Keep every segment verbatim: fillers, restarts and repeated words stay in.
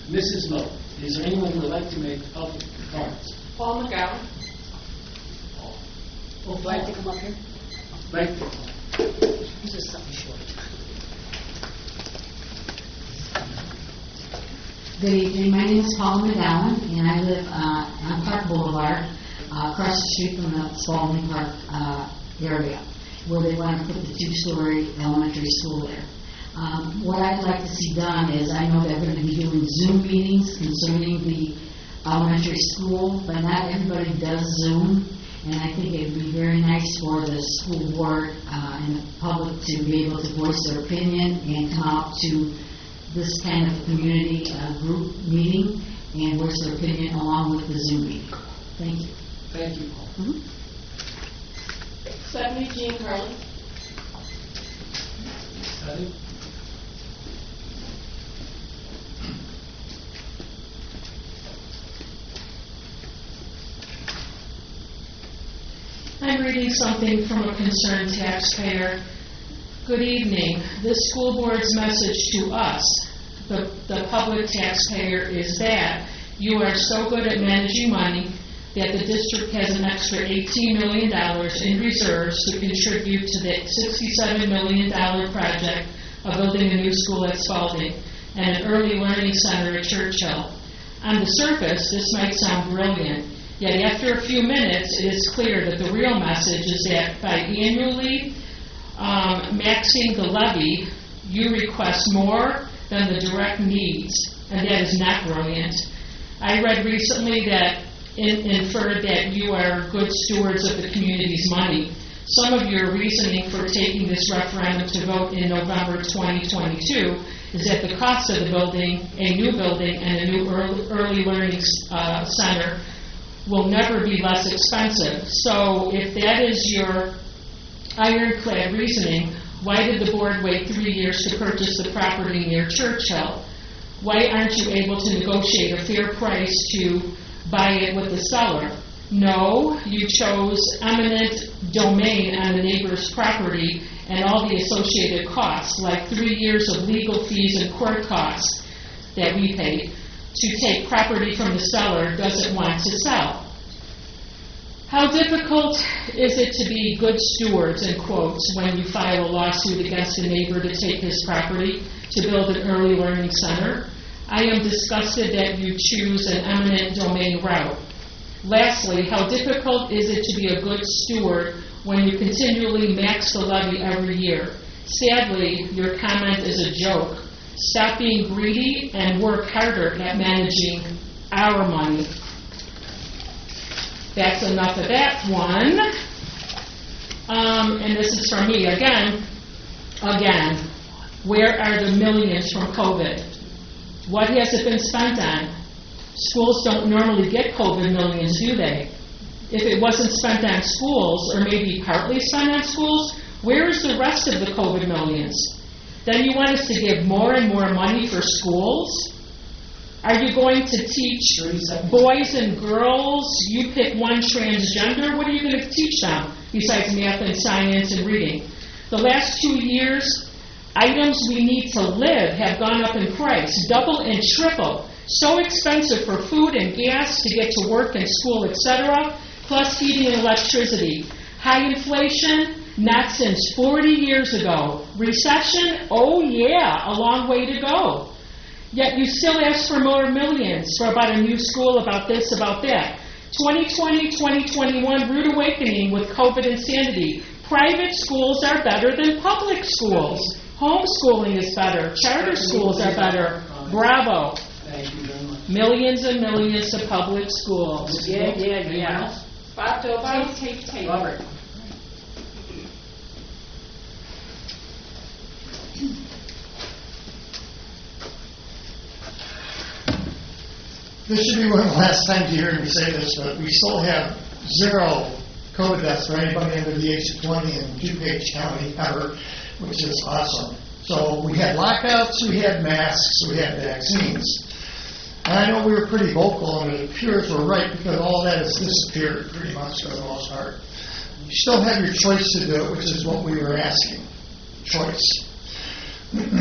Missus Miller. Is there anyone who would like to make public comments? Paul McGowan. Oh, do I have to come up here? Right there. This is something short. Good evening. My name is Paula McGowan, and I live uh, on Park Boulevard, uh, across the street from the Spalding Park uh, area, where they want to put the two-story elementary school there. Um, what I'd like to see done is, I know they're going to be doing Zoom meetings concerning the elementary school, but not everybody does Zoom, and I think it would be very nice for the school board uh, and the public to be able to voice their opinion and come out to this kind of community uh, group meeting and voice their opinion along with the Zoom meeting. Thank you. Thank you, Paul. Mm-hmm. Stephanie Jean Carlin. Heather? I'm reading something from a concerned taxpayer. Good evening. This school board's message to us, the, the public taxpayer, is that you are so good at managing money that the district has an extra eighteen million dollars in reserves to contribute to the sixty-seven million dollars project of building a new school at Spalding and an early learning center at Churchill. On the surface, this might sound brilliant, yet after a few minutes, it is clear that the real message is that by annually um, maxing the levy, you request more than the direct needs, and that is not brilliant. I read recently that it inferred that you are good stewards of the community's money. Some of your reasoning for taking this referendum to vote in November twenty twenty-two is that the cost of the building, a new building, and a new early, early learning uh, center will never be less expensive. So if that is your ironclad reasoning, why did the board wait three years to purchase the property near Churchill? Why aren't you able to negotiate a fair price to buy it with the seller? No, you chose eminent domain on the neighbor's property and all the associated costs, like three years of legal fees and court costs that we paid, to take property from the seller doesn't want to sell. How difficult is it to be good stewards, in quotes, when you file a lawsuit against a neighbor to take his property to build an early learning center? I am disgusted that you choose an eminent domain route. Lastly, how difficult is it to be a good steward when you continually max the levy every year? Sadly, your comment is a joke. Stop being greedy and work harder at managing our money. That's enough of that one. Um, and this is from me again. Again, where are the millions from COVID? What has it been spent on? Schools don't normally get COVID millions, do they? If it wasn't spent on schools, or maybe partly spent on schools, where is the rest of the COVID millions? Then you want us to give more and more money for schools? Are you going to teach boys and girls, you pick one transgender, what are you going to teach them besides math and science and reading? The last two years, items we need to live have gone up in price, double and triple. So expensive for food and gas to get to work and school, et cetera, plus heating and electricity. High inflation, not since forty years ago. Recession, oh yeah, a long way to go. Yet you still ask for more millions for about a new school, about this, about that. twenty twenty, twenty twenty-one, rude awakening with COVID insanity. Private schools are better than public schools. Homeschooling is better. Charter schools are better. Bravo. Thank you very much. Millions and millions of public schools. Yeah, yeah, yeah. Bob Dobie, tape, tape. Robert. This should be one of the last times you hear me say this, but we still have zero COVID deaths for anybody under the age of twenty in DuPage County ever, which is awesome. So we had lockouts, we had masks, we had vaccines. And I know we were pretty vocal, and it appears we're right, because all that has disappeared pretty much for the most part. You still have your choice to do it, which is what we were asking. Choice.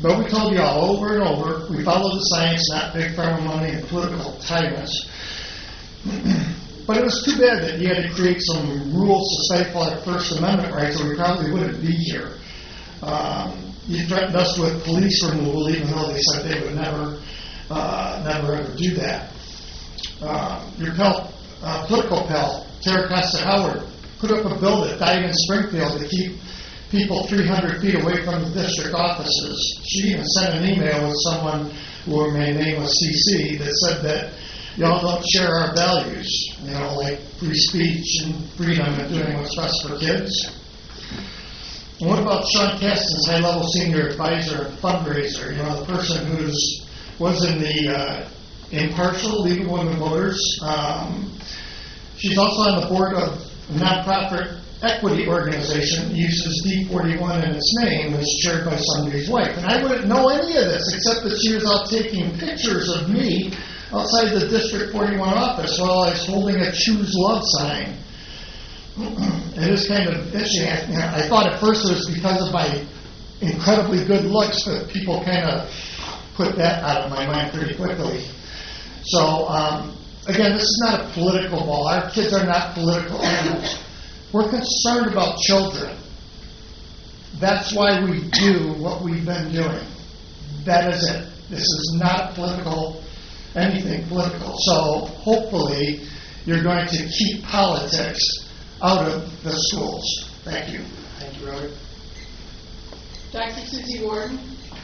But we told you all over and over, we follow the science, not big pharma money and political tyrants. But it was too bad that you had to create some rules to stifle our First Amendment rights, or we probably wouldn't be here. Um, you threatened us with police removal, even though they said they would never, uh, never ever do that. Uh, your pal, uh, political pal, Tara Costa Howard, put up a bill that died in Springfield to keep people three hundred feet away from the district offices. She even sent an email with someone who her name was C C that said that y'all don't share our values, you know, like free speech and freedom and doing what's best for kids. And what about Sean Kasten's high-level senior advisor and fundraiser, you know, the person who's was in the uh, impartial League of Women Voters. Um, she's also on the board of a nonprofit equity organization, uses D forty-one in its name, is chaired by somebody's wife. And I wouldn't know any of this except that she was out taking pictures of me outside the District forty-one office while I was holding a Choose Love sign. It is kind of itchy. I, you know, I thought at first it was because of my incredibly good looks, but people kind of put that out of my mind pretty quickly. So, um, again, this is not a political ball. Our kids are not political animals. We're concerned about children. That's why we do what we've been doing. That is it. This is not political, anything political. So hopefully you're going to keep politics out of the schools. Thank you. Thank you, Robert. Doctor Susie Warden.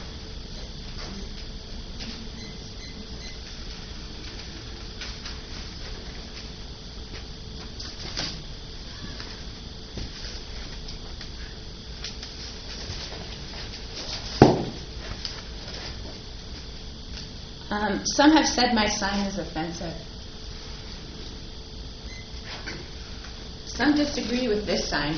Um, some have said my sign is offensive. Some disagree with this sign.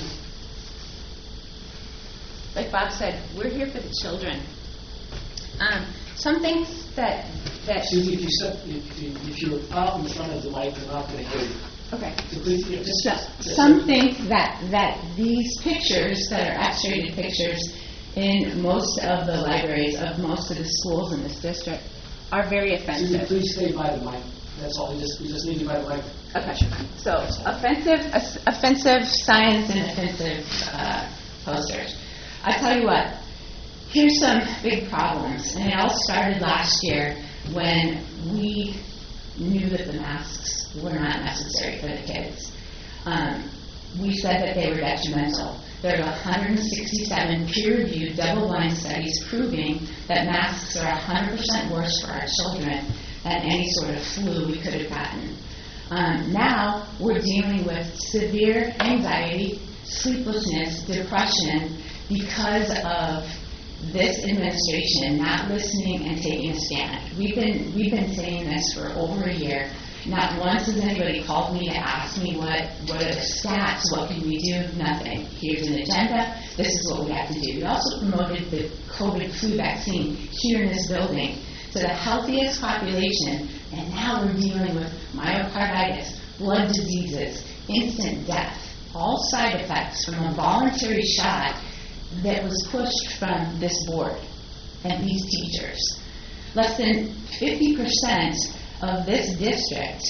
Like Bob said, we're here for the children. Um, some think that that. Susie, if you step, if, you, if you're out in front of the mic, they're not going to hear you. Okay. So please, yeah, just, So, just some think that that these pictures that are X-rated pictures in most of the libraries of most of the schools in this district are very Susie, offensive. please stay by the mic. That's all. We just we just need you by the mic. Okay. So offensive, off- offensive signs and offensive uh, posters. I tell you what. Here's some big problems, and it all started last year when we knew that the masks were not necessary for the kids. Um, we said that they were detrimental. There are one hundred sixty-seven peer-reviewed, double-blind studies proving that masks are one hundred percent worse for our children than any sort of flu we could have gotten. Um, now we're dealing with severe anxiety, sleeplessness, depression because of this administration not listening and taking a stand. We've been we've been saying this for over a year. Not once has anybody called me to ask me what, what are the stats, what can we do? Nothing. Here's an agenda. This is what we have to do. We also promoted the COVID flu vaccine here in this building to the healthiest population, and now we're dealing with myocarditis, blood diseases, instant death, all side effects from a voluntary shot that was pushed from this board and these teachers. Less than fifty percent of this district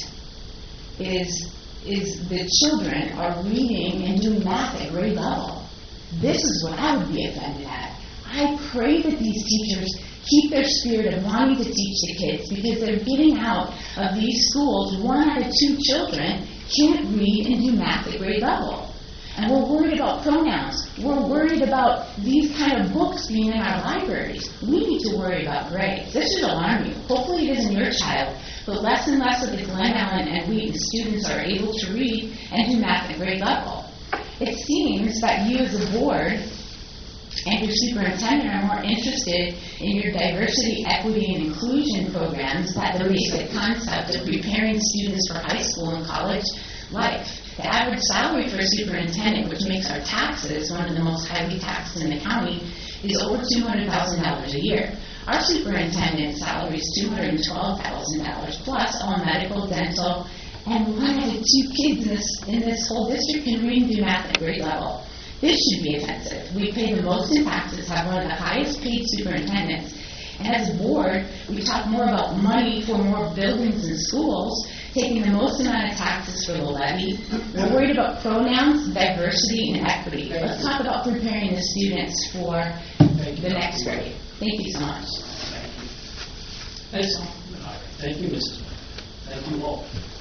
is is the children are reading and doing math at grade level. This is what I would be offended at. I pray that these teachers keep their spirit of wanting to teach the kids, because they're getting out of these schools, one out of two children can't read and do math at grade level. And we're worried about pronouns. We're worried about these kind of books being in our libraries. We need to worry about grades. This should alarm you. Hopefully it isn't your child, but less and less of the Glen Ellen and Wheaton students are able to read and do math at grade level. It seems that you as a board and your superintendent are more interested in your diversity, equity, and inclusion programs than the basic concept of preparing students for high school and college life. The average salary for a superintendent, which makes our taxes one of the most highly taxed in the county, is over two hundred thousand dollars a year. Our superintendent's salary is two hundred twelve thousand dollars plus all medical, dental, and one out of two kids in this in this whole district can read and do math at grade level. This should be offensive. We pay the most in taxes, have one of the highest paid superintendents, and as a board, we talk more about money for more buildings and schools, taking the most amount of taxes for the levy. We're worried about pronouns, diversity, and equity. Let's talk about preparing the students for the next grade. Thank you so much. Thank you. That's all. Thank you, Missus Thank you all.